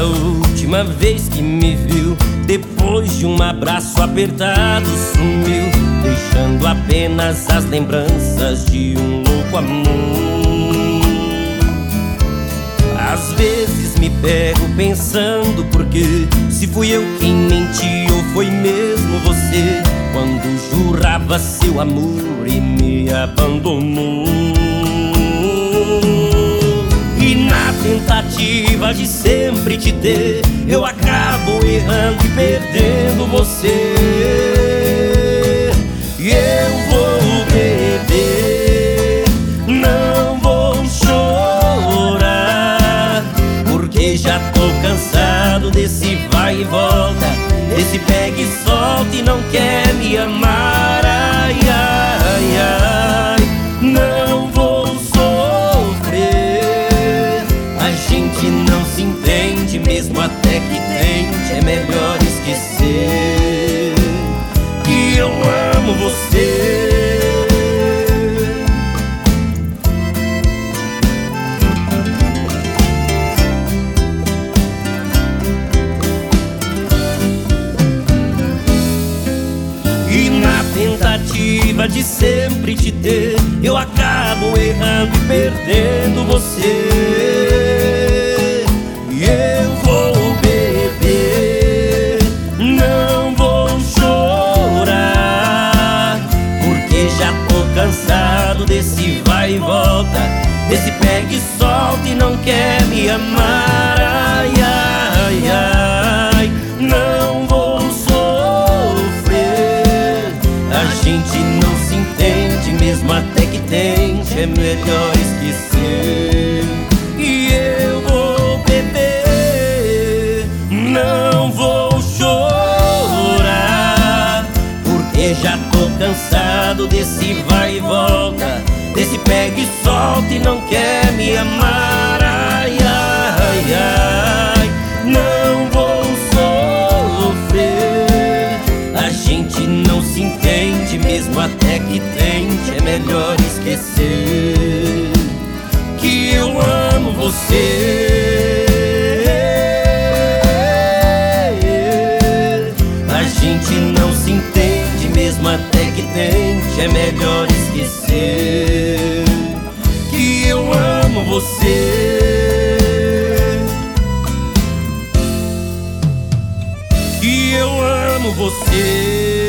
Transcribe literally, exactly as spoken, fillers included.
última vez que me viu, depois de um abraço apertado sumiu, deixando apenas as lembranças de um louco amor. Às vezes me pego pensando porque se fui eu quem menti ou foi mesmo você, quando jurava seu amor e me abandonou. E na tentativa de sempre te ter, eu acabo errando e perdendo você. E eu vou beber, não vou chorar, porque já tô cansado desse vai e volta, desse pega e solta e não quer me amar. Ai, ai, ai, não vou sofrer. A gente não se entende, mesmo até que tente, é melhor esquecer que eu amo você. E na tentativa de sempre te ter, eu acabo errando e perdendo você. E eu vou beber, não vou chorar, porque já tô cansado desse vai e volta, desse pega e solta e não quer me amar. Ai, ai, ai, não vou sofrer. A gente não se entende, mesmo até que tente, é melhor esquecer. E eu vou beber, não vou chorar, porque já tô cansado desse vai e volta, desse pega e solta e não quer me amar. Ai, ai, ai, não vou sofrer. A gente não se entende, mesmo até que tente, é melhor esquecer que eu amo você. A gente não se entende, mesmo até que tente, é melhor esquecer que eu amo você. Que eu amo você.